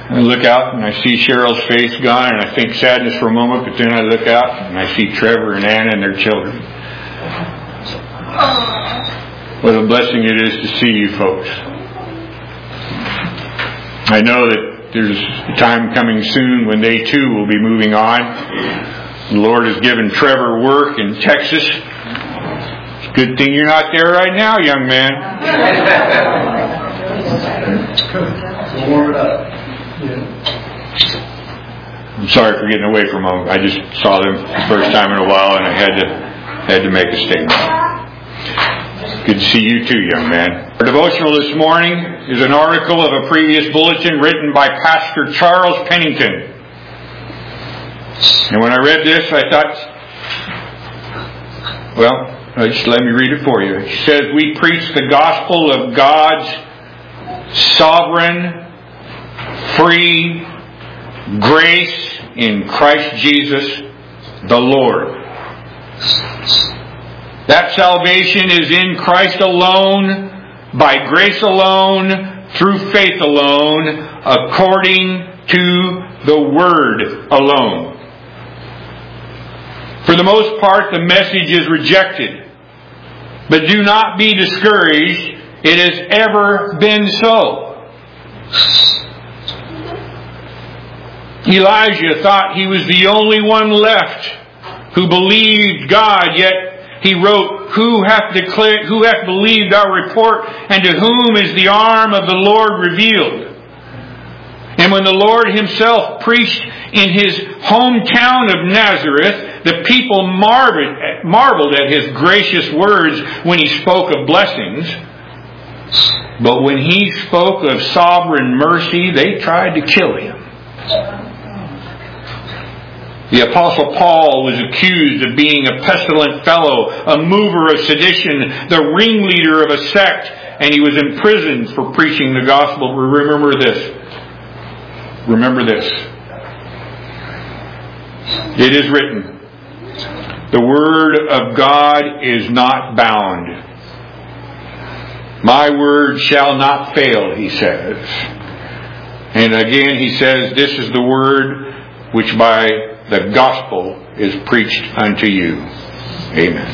I look out and I see Cheryl's face gone, and I think sadness for a moment, but then I look out and I see Trevor and Anna and their children. What a blessing it is to see you folks. I know that there's a time coming soon when they too will be moving on. The Lord has given Trevor work in Texas. It's a good thing you're not there right now, young man. Warm it up. I'm sorry for getting away from them. I just saw them the first time in a while, and I had to make a statement. Good to see you too, young man. Our devotional this morning is an article of a previous bulletin written by Pastor Charles Pennington. And when I read this, I thought, well, just let me read it for you. He says, "We preach the gospel of God's sovereign, free grace in Christ Jesus the Lord. That salvation is in Christ alone, by grace alone, through faith alone, according to the Word alone. For the most part, the message is rejected. But do not be discouraged. It has ever been so. Elijah thought he was the only one left who believed God, yet he wrote, who hath believed our report, and to whom is the arm of the Lord revealed? And when the Lord himself preached in his hometown of Nazareth, the people marveled at his gracious words when he spoke of blessings. But when he spoke of sovereign mercy, they tried to kill him. The Apostle Paul was accused of being a pestilent fellow, a mover of sedition, the ringleader of a sect, and he was imprisoned for preaching the gospel. Remember this. Remember this. It is written, the word of God is not bound. My word shall not fail, he says. And again he says, this is the word which by the gospel is preached unto you. Amen.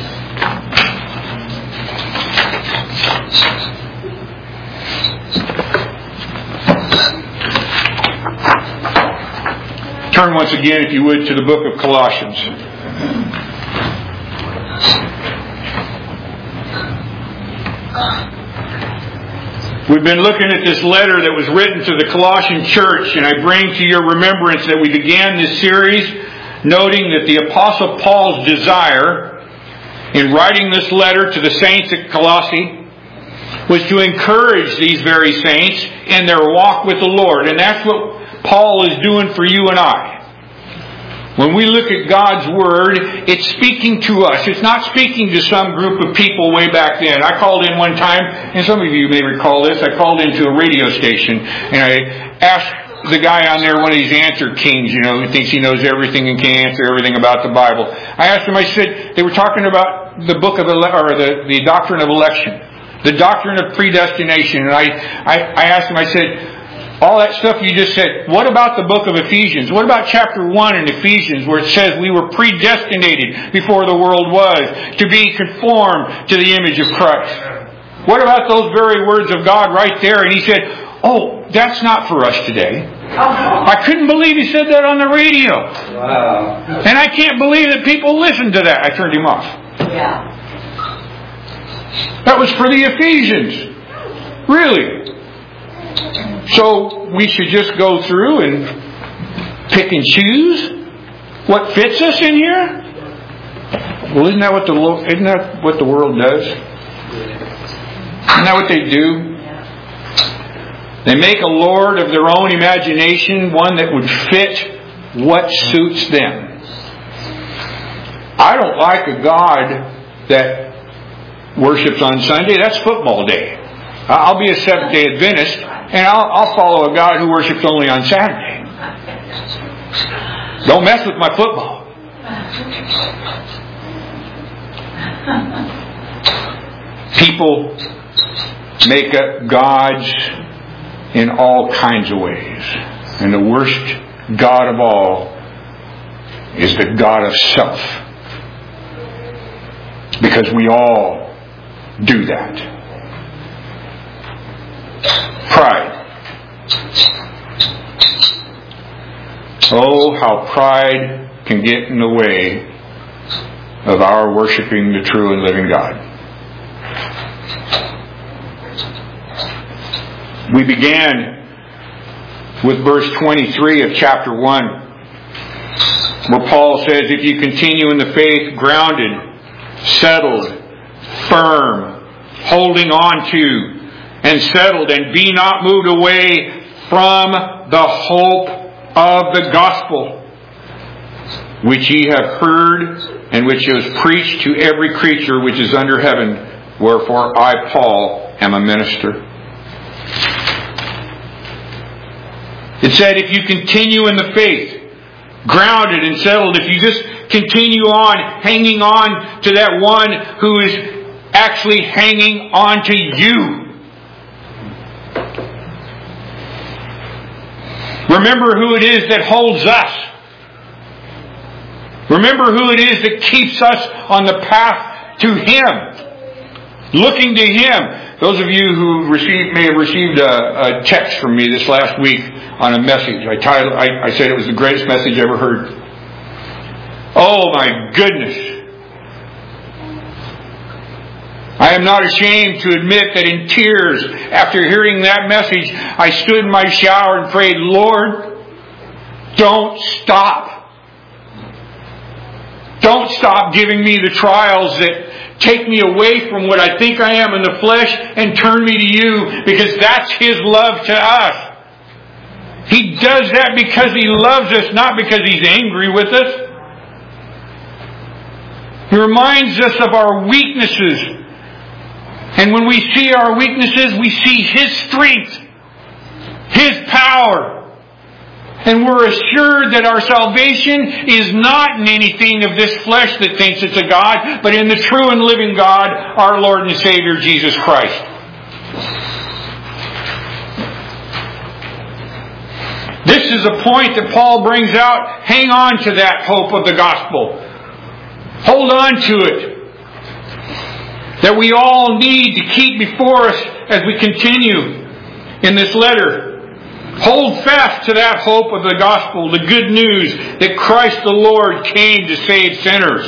Turn once again, if you would, to the book of Colossians. We've been looking at this letter that was written to the Colossian church, and I bring to your remembrance that we began this series noting that the Apostle Paul's desire in writing this letter to the saints at Colossae was to encourage these very saints in their walk with the Lord. And that's what Paul is doing for you and I. When we look at God's Word, it's speaking to us. It's not speaking to some group of people way back then. I called in one time, and some of you may recall this, I called into a radio station, and I asked the guy on there, one of these answer kings, who thinks he knows everything and can answer everything about the Bible. I asked him, I said, they were talking about the book of, the doctrine of election, the doctrine of predestination, and I asked him, I said, all that stuff you just said, what about the book of Ephesians? What about chapter 1 in Ephesians where it says we were predestinated before the world was to be conformed to the image of Christ? What about those very words of God right there? And he said, oh, that's not for us today. I couldn't believe he said that on the radio. Wow. And I can't believe that people listen to that. I turned him off. Yeah. That was for the Ephesians. Really. So we should just go through and pick and choose what fits us in here? Well, isn't that what the world does? Isn't that what they do? They make a lord of their own imagination, one that would fit what suits them. I don't like a God that worships on Sunday. That's football day. I'll be a Seventh-day Adventist, and I'll follow a God who worships only on Saturday. Don't mess with my football. People make up gods in all kinds of ways. And the worst god of all is the god of self. Because we all do that. Pride. Oh, how pride can get in the way of our worshiping the true and living God. We began with verse 23 of chapter 1, where Paul says, if you continue in the faith, grounded, settled, firm, holding on to, and settled, and be not moved away from the hope of the gospel, which ye have heard, and which is preached to every creature which is under heaven, wherefore I, Paul, am a minister. It said, if you continue in the faith, grounded and settled, if you just continue on, hanging on to that one who is actually hanging on to you. Remember who it is that holds us. Remember who it is that keeps us on the path to Him. Looking to Him. Those of you who may have received a text from me this last week on a message. I said it was the greatest message I ever heard. Oh my goodness. I am not ashamed to admit that in tears, after hearing that message, I stood in my shower and prayed, Lord, don't stop. Don't stop giving me the trials that take me away from what I think I am in the flesh and turn me to you, because that's His love to us. He does that because He loves us, not because He's angry with us. He reminds us of our weaknesses. And when we see our weaknesses, we see His strength, His power. And we're assured that our salvation is not in anything of this flesh that thinks it's a God, but in the true and living God, our Lord and Savior, Jesus Christ. This is a point that Paul brings out. Hang on to that hope of the gospel. Hold on to it. That we all need to keep before us as we continue in this letter. Hold fast to that hope of the gospel, the good news that Christ the Lord came to save sinners.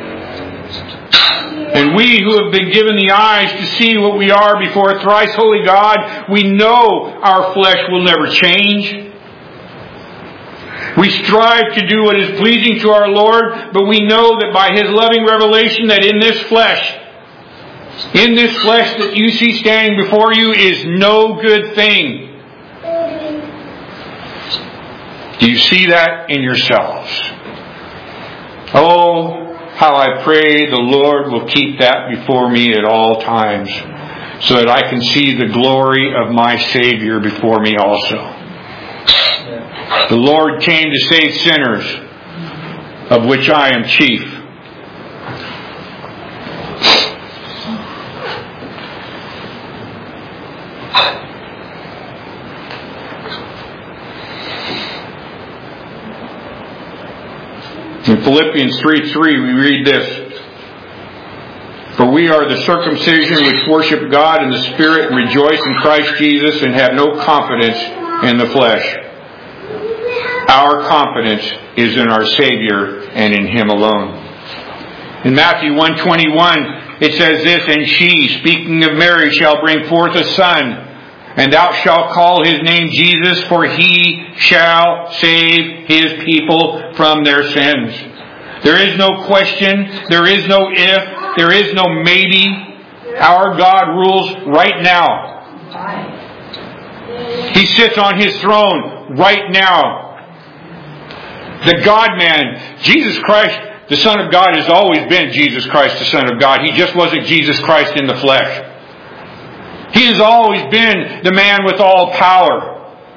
And we who have been given the eyes to see what we are before a thrice holy God, we know our flesh will never change. We strive to do what is pleasing to our Lord, but we know that by His loving revelation that in this flesh that you see standing before you is no good thing. Do you see that in yourselves? Oh, how I pray the Lord will keep that before me at all times, so that I can see the glory of my Savior before me also. The Lord came to save sinners, of which I am chief. In Philippians 3:3 we read this. For we are the circumcision which worship God in the Spirit and rejoice in Christ Jesus and have no confidence in the flesh. Our confidence is in our Savior and in Him alone. In Matthew 1:21 it says this, and she, speaking of Mary, shall bring forth a son, and thou shalt call His name Jesus, for He shall save His people from their sins. There is no question, there is no if, there is no maybe. Our God rules right now. He sits on His throne right now. The God-man, Jesus Christ, the Son of God, has always been Jesus Christ, the Son of God. He just wasn't Jesus Christ in the flesh. He has always been the man with all power.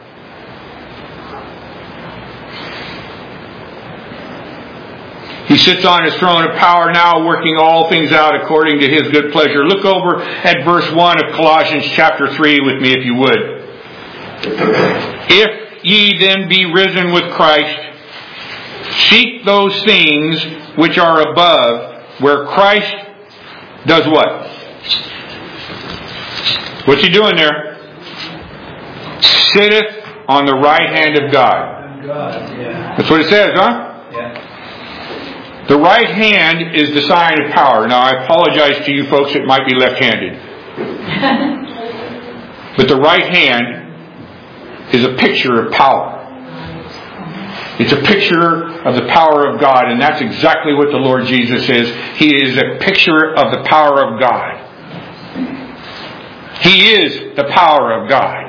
He sits on His throne of power now, working all things out according to His good pleasure. Look over at verse 1 of Colossians chapter 3 with me, if you would. If ye then be risen with Christ, seek those things which are above, where Christ does what? What's He doing there? Sitteth on the right hand of God. That's what it says, huh? Yeah. The right hand is the sign of power. Now, I apologize to you folks that might be left-handed. But the right hand is a picture of power. It's a picture of the power of God, and that's exactly what the Lord Jesus is. He is a picture of the power of God. He is the power of God.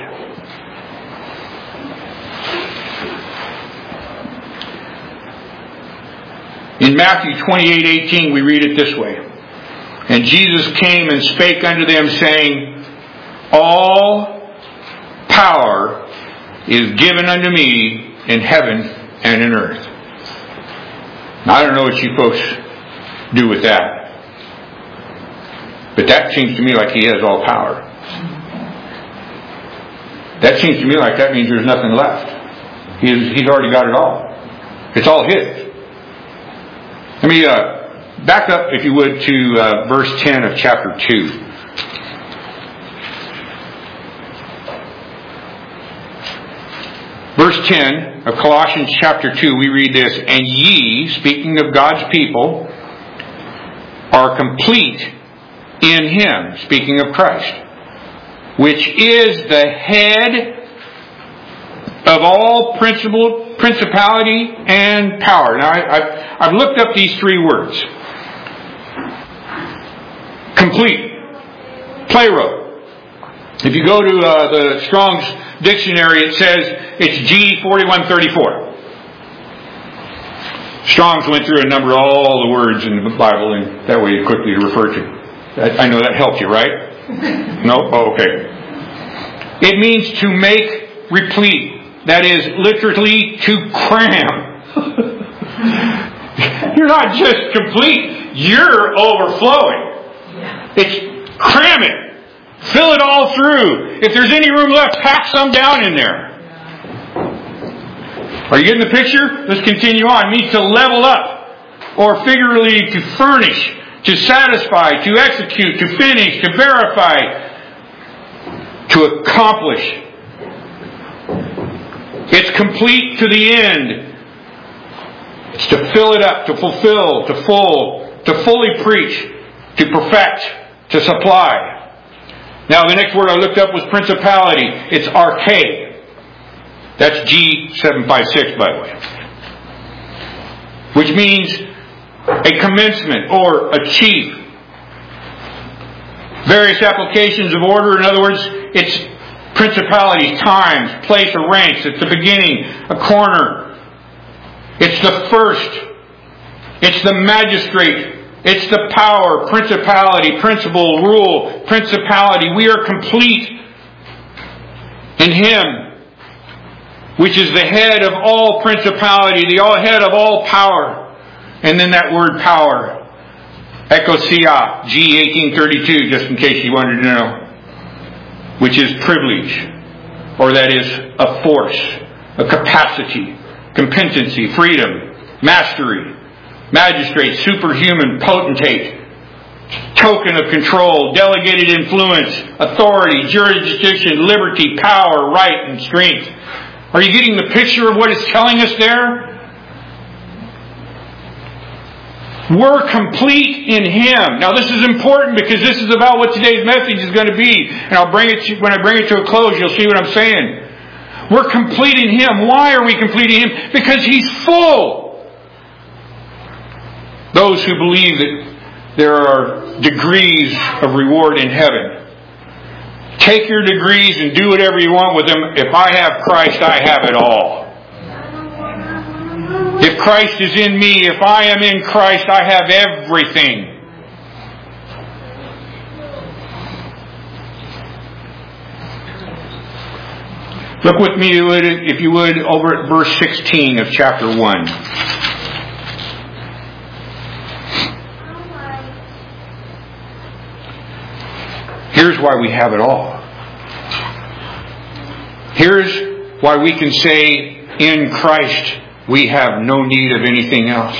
In Matthew 28:18, we read it this way. And Jesus came and spake unto them, saying, all power is given unto me in heaven and in earth. Now, I don't know what you folks do with that, but that seems to me like He has all power. That seems to me like that means there's nothing left. He's already got it all. It's all His. Let me back up, if you would, to verse 10 of chapter 2. Verse 10 of Colossians chapter 2, we read this, and ye, speaking of God's people, are complete in Him, speaking of Christ, which is the head of all principality and power. Now, I've looked up these three words. Complete. Plero. If you go to the Strong's Dictionary, it says it's G4134. Strong's went through and numbered all the words in the Bible, and that way quickly to refer to. I know that helped you, right? No? Oh, okay. It means to make replete. That is literally to cram. You're not just complete, you're overflowing. It's cram it. Fill it all through. If there's any room left, pack some down in there. Are you getting the picture? Let's continue on. It means to level up, or figuratively to furnish, to satisfy, to execute, to finish, to verify, to accomplish. It's complete to the end. It's to fill it up, to fulfill, to fully preach, to perfect, to supply. Now, the next word I looked up was principality. It's arche. That's G756, by the way. Which means a commencement or a chief. Various applications of order. In other words, it's principalities, times, place, or ranks. It's the beginning, a corner. It's the first. It's the magistrate. It's the power, principality, principle, rule, principality. We are complete in Him, which is the head of all principality, the head of all power. And then that word power, ecclesia, G1832, just in case you wanted to know, which is privilege, or that is a force, a capacity, competency, freedom, mastery, magistrate, superhuman, potentate, token of control, delegated influence, authority, jurisdiction, liberty, power, right, and strength. Are you getting the picture of what it's telling us there? We're complete in Him. Now, this is important because this is about what today's message is going to be. And I'll bring it to, when I bring it to a close, you'll see what I'm saying. We're complete in Him. Why are we complete in Him? Because He's full. Those who believe that there are degrees of reward in heaven, take your degrees and do whatever you want with them. If I have Christ, I have it all. If Christ is in me, if I am in Christ, I have everything. Look with me, if you would, over at verse 16 of chapter 1. Here's why we have it all. Here's why we can say in Christ we have no need of anything else.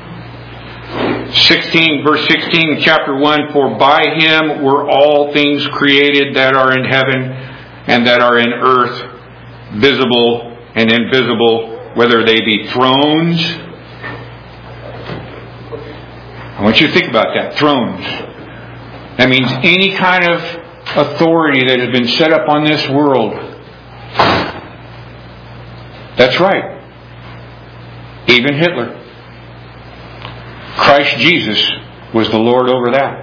16, verse 16, chapter 1, for by Him were all things created that are in heaven and that are in earth, visible and invisible, whether they be thrones. I want you to think about that, thrones. That means any kind of authority that has been set up on this world. That's right. Even Hitler. Christ Jesus was the Lord over that.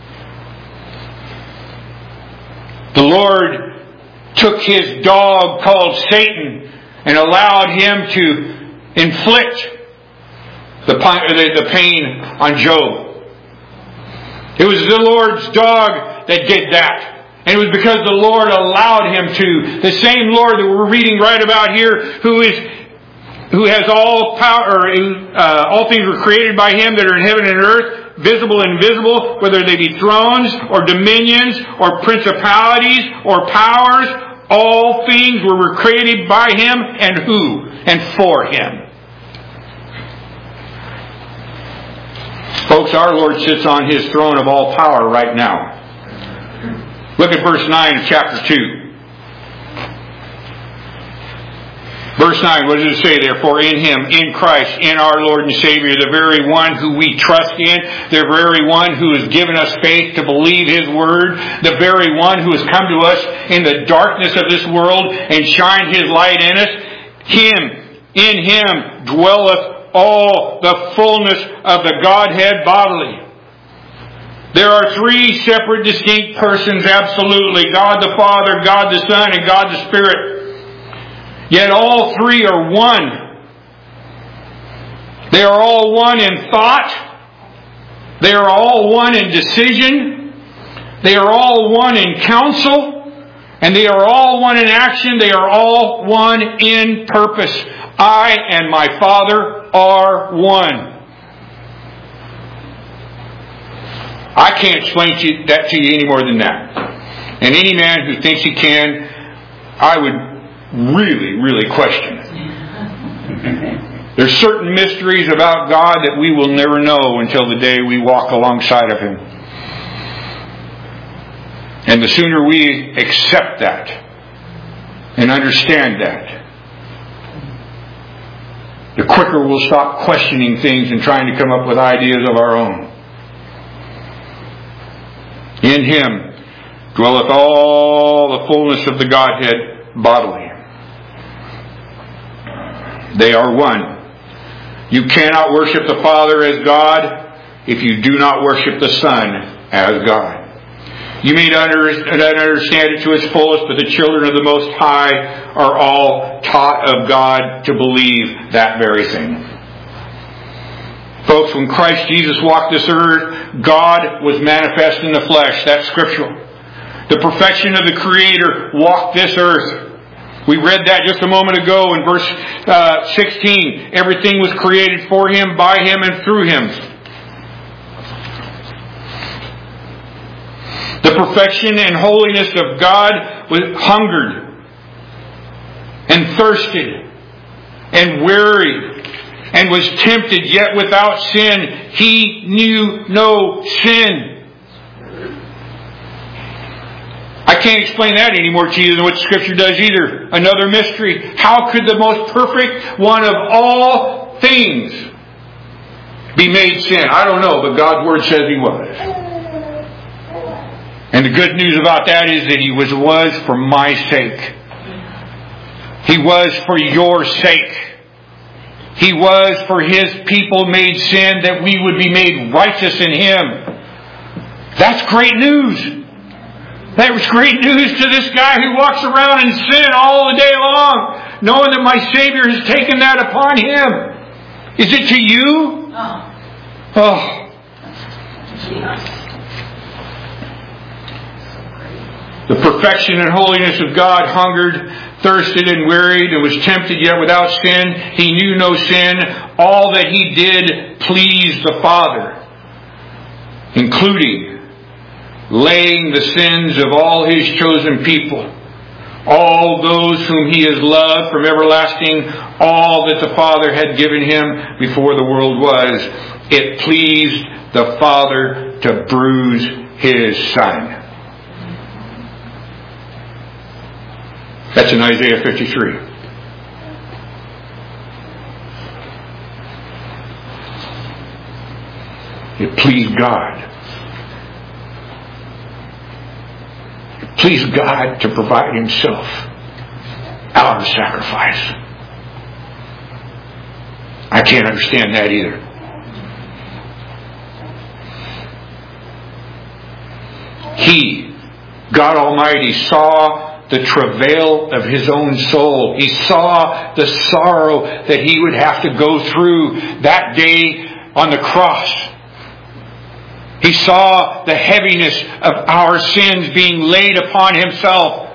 The Lord took His dog called Satan and allowed him to inflict the pain on Job. It was the Lord's dog that did that. And it was because the Lord allowed him to. The same Lord that we're reading right about here, who has all power, all things were created by Him that are in heaven and earth, visible and invisible, whether they be thrones or dominions or principalities or powers. All things were created by Him and who? And for Him. Folks, our Lord sits on His throne of all power right now. Look at verse 9 of chapter 2. Verse 9, what does it say? Therefore in Him, in Christ, in our Lord and Savior, the very one who we trust in, the very one who has given us faith to believe His Word, the very one who has come to us in the darkness of this world and shined His light in us, in Him dwelleth all the fullness of the Godhead bodily. There are three separate, distinct persons, absolutely. God the Father, God the Son, and God the Spirit. Yet all three are one. They are all one in thought. They are all one in decision. They are all one in counsel. And they are all one in action. They are all one in purpose. I and my Father are one. I can't explain that to you any more than that. And any man who thinks he can, I would really question. There's certain mysteries about God that we will never know until the day we walk alongside of Him. And the sooner we accept that and understand that, the quicker we'll stop questioning things and trying to come up with ideas of our own. In Him dwelleth all the fullness of the Godhead bodily. They are one. You cannot worship the Father as God if you do not worship the Son as God. You may not understand it to its fullest, but the children of the Most High are all taught of God to believe that very thing. Folks, when Christ Jesus walked this earth, God was manifest in the flesh. That's scriptural. The perfection of the Creator walked this earth. We read that just a moment ago in verse 16. Everything was created for Him, by Him, and through Him. The perfection and holiness of God was hungered and thirsted and wearied and was tempted, yet without sin. He knew no sin. I can't explain that any more to you than what Scripture does either. Another mystery. How could the most perfect one of all things be made sin? I don't know, but God's Word says He was. And the good news about that is that He was for my sake. He was for your sake. He was for His people made sin that we would be made righteous in Him. That's great news. That was great news to this guy who walks around in sin all the day long, knowing that my Savior has taken that upon Him. Is it to you? Oh. The perfection and holiness of God hungered, thirsted, and wearied, and was tempted yet without sin. He knew no sin. All that He did pleased the Father, including laying the sins of all His chosen people all those whom He has loved from everlasting, all that the Father had given Him before the world was. It pleased the Father to bruise His Son. That's in Isaiah 53. It pleased God. It pleased God to provide Himself our sacrifice. I can't understand that either. He, God Almighty, saw the travail of His own soul. He saw the sorrow that He would have to go through that day on the cross. He saw the heaviness of our sins being laid upon Himself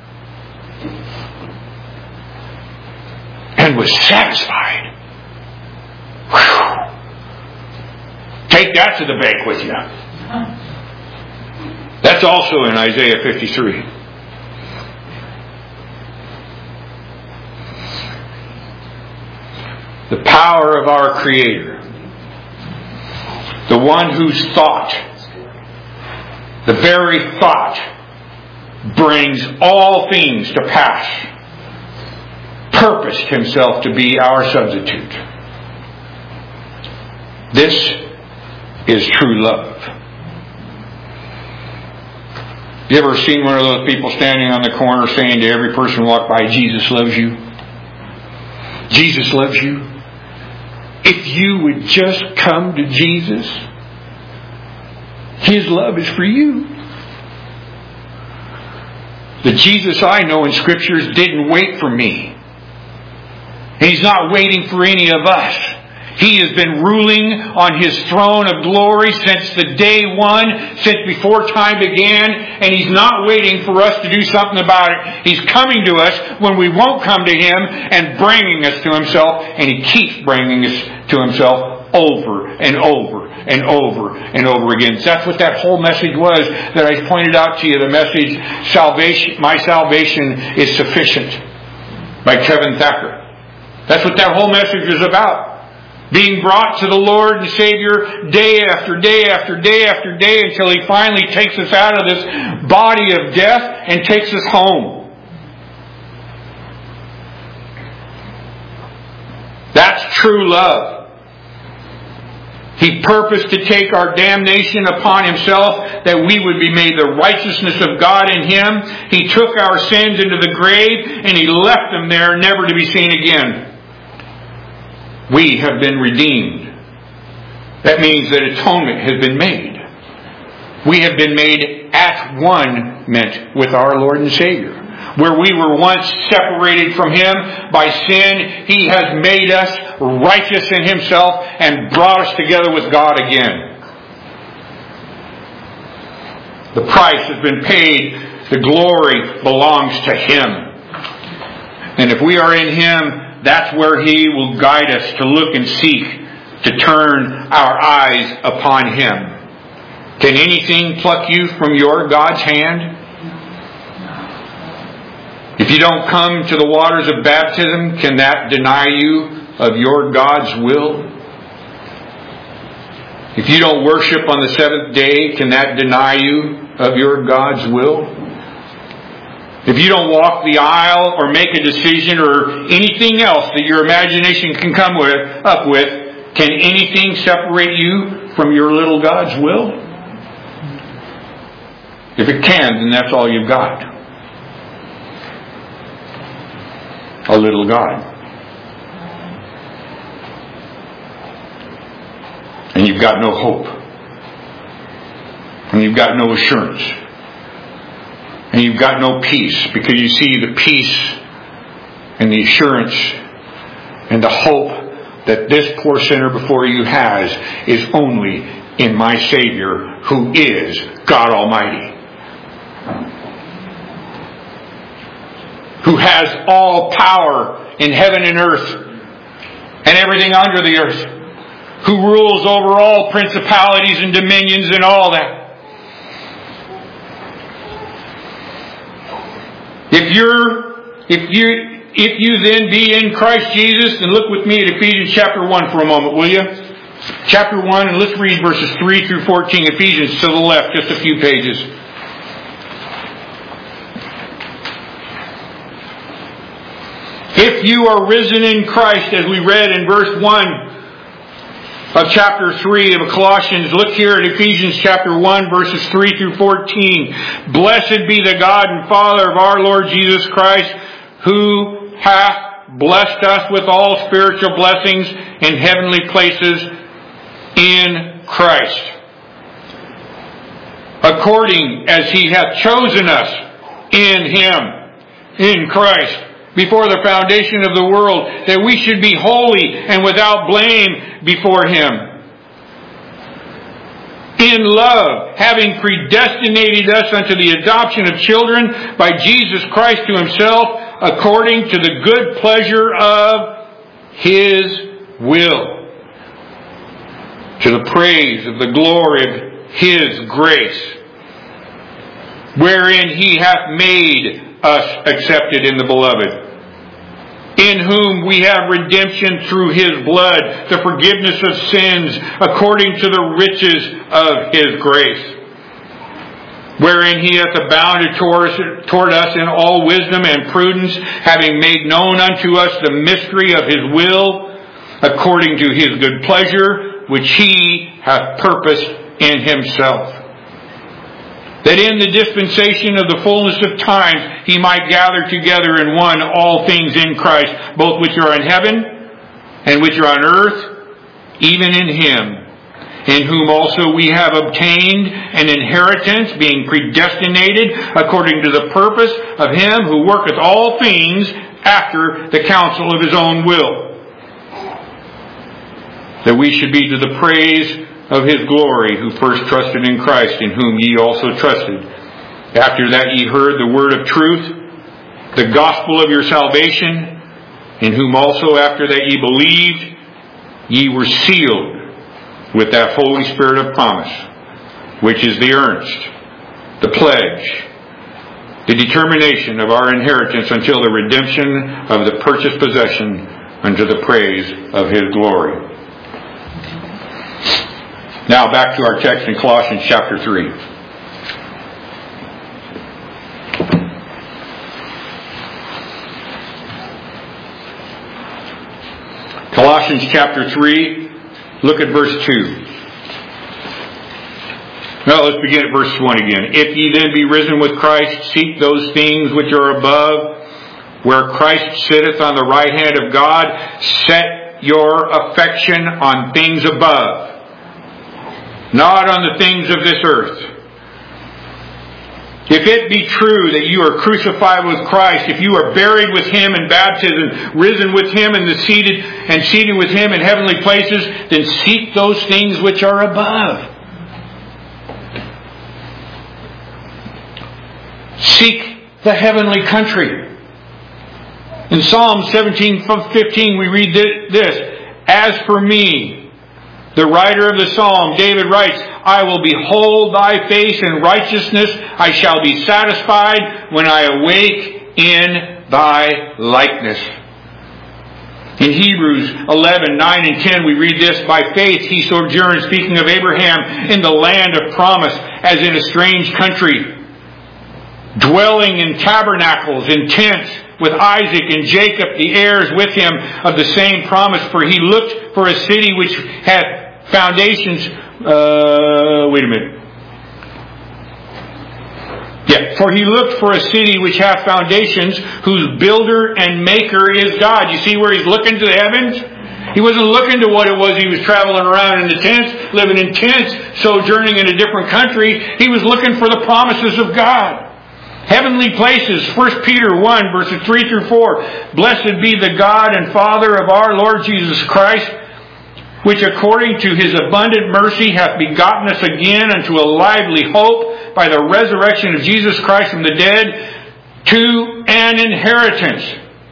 and was satisfied. Whew. Take that to the bank with you. That's also in Isaiah 53. The power of our Creator, the one whose thought, the very thought, brings all things to pass, purposed Himself to be our substitute. This is true love. You ever seen one of those people standing on the corner saying to every person walk by, Jesus loves you? Jesus loves you. If you would just come to Jesus, His love is for you. The Jesus I know in Scriptures didn't wait for me. He's not waiting for any of us. He has been ruling on His throne of glory since the day one, since before time began, and He's not waiting for us to do something about it. He's coming to us when we won't come to Him and bringing us to Himself, and He keeps bringing us to Himself over and over and over and over again. That's what that whole message was that I pointed out to you, the message, My Salvation is Sufficient, by Kevin Thacker. That's what that whole message is about. Being brought to the Lord and Savior day after day after day after day until He finally takes us out of this body of death and takes us home. That's true love. He purposed to take our damnation upon Himself that we would be made the righteousness of God in Him. He took our sins into the grave and He left them there never to be seen again. We have been redeemed. That means that atonement has been made. We have been made at one meant with our Lord and Savior. Where we were once separated from Him by sin, He has made us righteous in Himself and brought us together with God again. The price has been paid. The glory belongs to Him. And if we are in Him, that's where He will guide us to look and seek, to turn our eyes upon Him. Can anything pluck you from your God's hand? If you don't come to the waters of baptism, can that deny you of your God's will? If you don't worship on the seventh day, can that deny you of your God's will? If you don't walk the aisle or make a decision or anything else that your imagination can come up with, can anything separate you from your little God's will? If it can, then that's all you've got. A little God. And you've got no hope. And you've got no assurance. And you've got no peace, because you see the peace and the assurance and the hope that this poor sinner before you has is only in my Savior, who is God Almighty, who has all power in heaven and earth and everything under the earth, who rules over all principalities and dominions and all that. If you then be in Christ Jesus, and look with me at Ephesians chapter 1 for a moment, will you? Chapter 1, and let's read verses 3 through 14. Ephesians to the left, just a few pages. If you are risen in Christ, as we read in verse 1 of chapter 3 of Colossians, look here at Ephesians chapter 1, verses 3 through 14. Blessed be the God and Father of our Lord Jesus Christ, who hath blessed us with all spiritual blessings in heavenly places in Christ, according as He hath chosen us in Him, in Christ, before the foundation of the world, that we should be holy and without blame before Him. In love, having predestinated us unto the adoption of children by Jesus Christ to Himself, according to the good pleasure of His will, to the praise of the glory of His grace, wherein He hath made us accepted in the Beloved, in whom we have redemption through His blood, the forgiveness of sins, according to the riches of His grace, wherein He hath abounded toward us in all wisdom and prudence, having made known unto us the mystery of His will, according to His good pleasure, which He hath purposed in Himself, that in the dispensation of the fullness of times He might gather together in one all things in Christ, both which are in heaven and which are on earth, even in Him, in whom also we have obtained an inheritance, being predestinated according to the purpose of Him who worketh all things after the counsel of His own will, that we should be to the praise of His glory, who first trusted in Christ, in whom ye also trusted, after that ye heard the word of truth, the gospel of your salvation, in whom also after that ye believed, ye were sealed with that Holy Spirit of promise, which is the earnest, the pledge, the determination of our inheritance until the redemption of the purchased possession unto the praise of His glory. Now back to our text in Colossians chapter 3. Colossians chapter 3, look at verse 2. Now let's begin at verse 1 again. If ye then be risen with Christ, seek those things which are above, where Christ sitteth on the right hand of God. Set your affection on things above, not on the things of this earth. If it be true that you are crucified with Christ, if you are buried with Him in baptism, risen with Him and seated with Him in heavenly places, then seek those things which are above. Seek the heavenly country. In Psalm 17:15 we read this, As for me, the writer of the psalm, David writes, I will behold thy face in righteousness. I shall be satisfied when I awake in thy likeness. In Hebrews 11:9 and 10 we read this, By faith he sojourned, speaking of Abraham, in the land of promise, as in a strange country, dwelling in tabernacles, in tents, with Isaac and Jacob, the heirs with him of the same promise. For he looked for a city which had foundations. For he looked for a city which hath foundations, whose builder and maker is God. You see where he's looking to the heavens? He wasn't looking to what it was he was traveling around in the tents, living in tents, sojourning in a different country. He was looking for the promises of God. Heavenly places, 1 Peter 1, verses 3 through 4. Blessed be the God and Father of our Lord Jesus Christ, which according to His abundant mercy hath begotten us again unto a lively hope by the resurrection of Jesus Christ from the dead, to an inheritance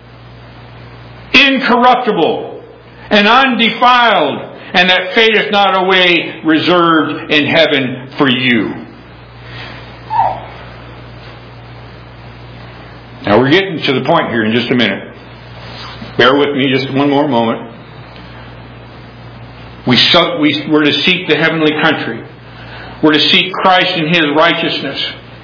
incorruptible and undefiled, and that fadeth not away, reserved in heaven for you. Now we're getting to the point here in just a minute. Bear with me just one more moment. We're to seek the heavenly country. We're to seek Christ in His righteousness.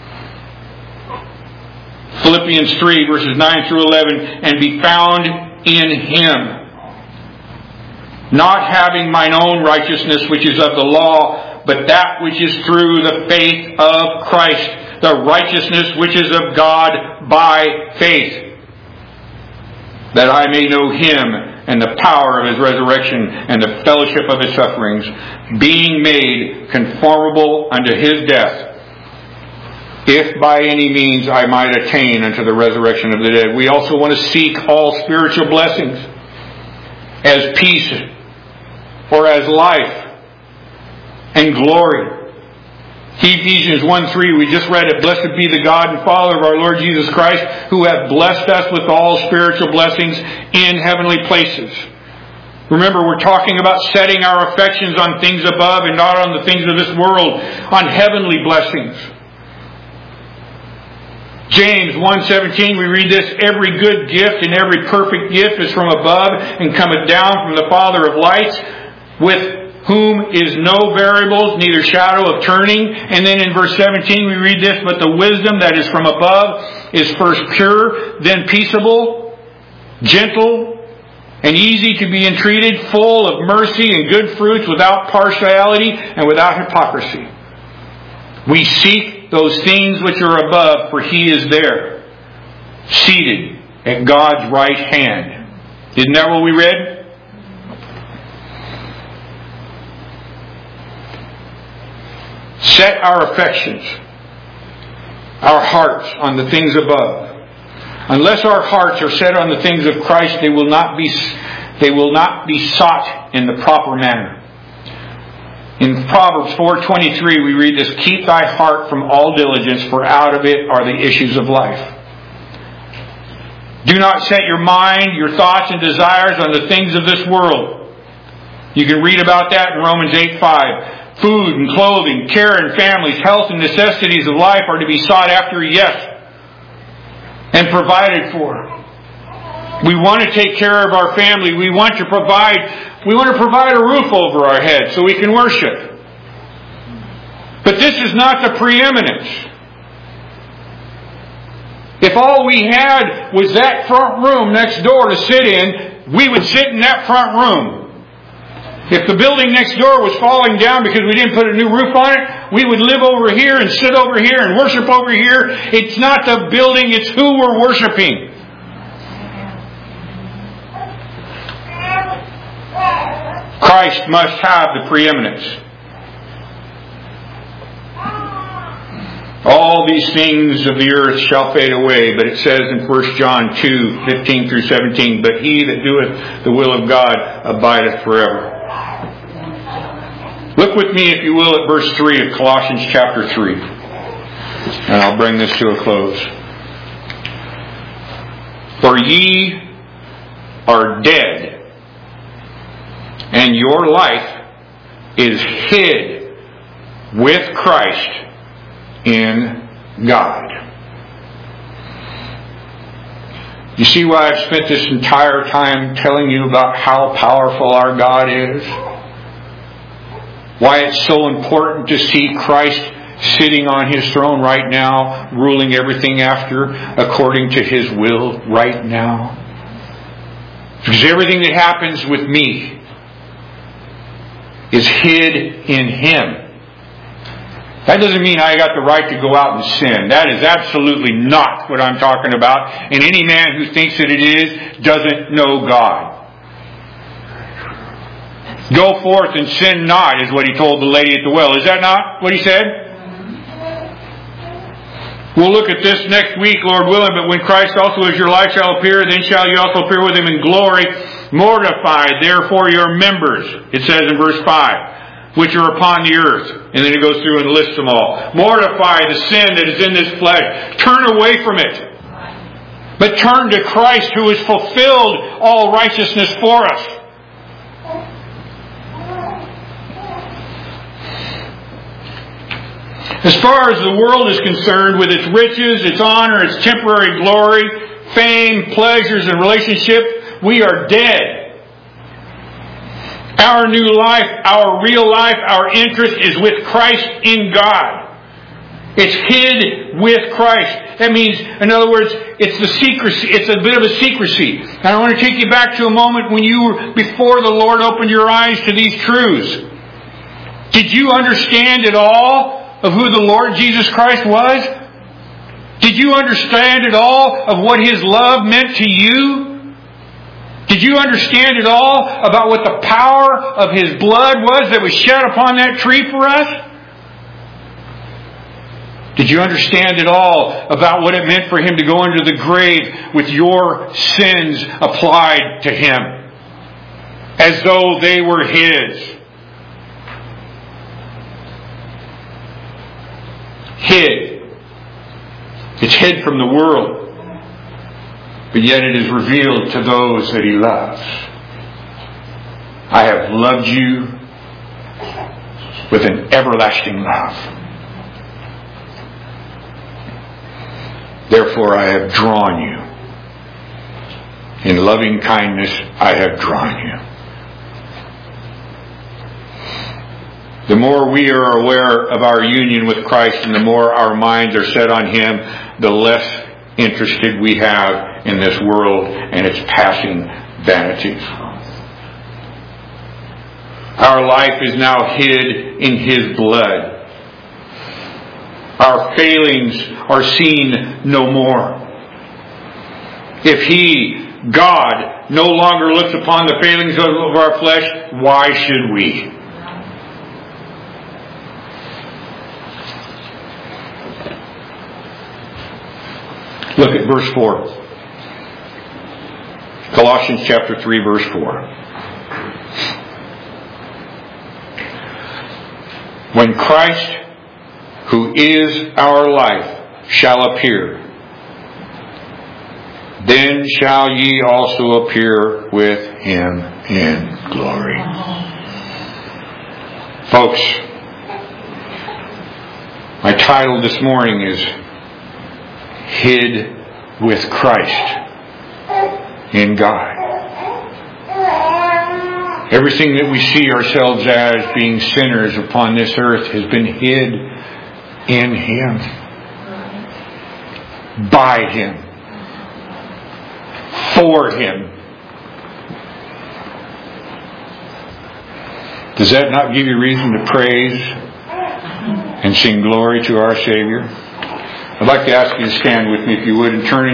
Philippians 3 verses 9 through 11. And be found in Him, not having mine own righteousness which is of the law, but that which is through the faith of Christ, the righteousness which is of God by faith, that I may know Him and the power of His resurrection and the fellowship of His sufferings, being made conformable unto His death, if by any means I might attain unto the resurrection of the dead. We also want to seek all spiritual blessings as peace or as life and glory. Ephesians 1:3, we just read it. Blessed be the God and Father of our Lord Jesus Christ, who hath blessed us with all spiritual blessings in heavenly places. Remember, we're talking about setting our affections on things above and not on the things of this world, on heavenly blessings. James 1:17, we read this, every good gift and every perfect gift is from above and cometh down from the Father of lights, with whom is no variables, neither shadow of turning. And then in verse 17 we read this, but the wisdom that is from above is first pure, then peaceable, gentle, and easy to be entreated, full of mercy and good fruits, without partiality and without hypocrisy. We seek those things which are above, for He is there, seated at God's right hand. Isn't that what we read? Set our affections, our hearts on the things above. Unless our hearts are set on the things of Christ, they will not be sought in the proper manner. In Proverbs 4:23 we read this, keep thy heart from all diligence, for out of it are the issues of life. Do not set your mind, your thoughts and desires on the things of this world. You can read about that in Romans 8:5. Food and clothing, care and families, health and necessities of life are to be sought after, yes, and provided for. We want to take care of our family. We want to provide a roof over our head so we can worship. But this is not the preeminence. If all we had was that front room next door to sit in, we would sit in that front room. If the building next door was falling down because we didn't put a new roof on it, we would live over here and sit over here and worship over here. It's not the building, it's who we're worshiping. Christ must have the preeminence. All these things of the earth shall fade away, but it says in 1 John 2:15 through 17, but he that doeth the will of God abideth forever. Look with me, if you will, at verse 3 of Colossians chapter 3. And I'll bring this to a close. For ye are dead, and your life is hid with Christ in God. You see why I've spent this entire time telling you about how powerful our God is? Why it's so important to see Christ sitting on His throne right now, ruling everything according to His will right now. Because everything that happens with me is hid in Him. That doesn't mean I got the right to go out and sin. That is absolutely not what I'm talking about. And any man who thinks that it is doesn't know God. Go forth and sin not, is what He told the lady at the well. Is that not what He said? We'll look at this next week, Lord willing. But when Christ also as your life shall appear, then shall you also appear with Him in glory. Mortify therefore your members, it says in verse 5, which are upon the earth. And then it goes through and lists them all. Mortify the sin that is in this flesh. Turn away from it. But turn to Christ, who has fulfilled all righteousness for us. As far as the world is concerned, with its riches, its honor, its temporary glory, fame, pleasures, and relationship, we are dead. Our new life, our real life, our interest is with Christ in God. It's hid with Christ. That means, in other words, it's the secrecy. It's a bit of a secrecy. And I want to take you back to a moment when you were before the Lord opened your eyes to these truths. Did you understand at all of who the Lord Jesus Christ was? Did you understand at all of what His love meant to you? Did you understand at all about what the power of His blood was that was shed upon that tree for us? Did you understand at all about what it meant for Him to go into the grave with your sins applied to Him, as though they were His? Hid. It's hid from the world, but yet it is revealed to those that He loves. I have loved you with an everlasting love. Therefore I have drawn you. In loving kindness I have drawn you. The more we are aware of our union with Christ and the more our minds are set on Him, the less interested we have in this world and its passing vanities. Our life is now hid in His blood. Our failings are seen no more. If He, God, no longer looks upon the failings of our flesh, why should we? Look at verse 4. Colossians chapter 3, verse 4. When Christ, who is our life, shall appear, then shall ye also appear with Him in glory. Folks, my title this morning is Hid with Christ in God. Everything that we see ourselves as being sinners upon this earth has been hid in Him, by Him, for Him. Does that not give you reason to praise and sing glory to our Savior? I'd like to ask you to stand with me, if you would, and turn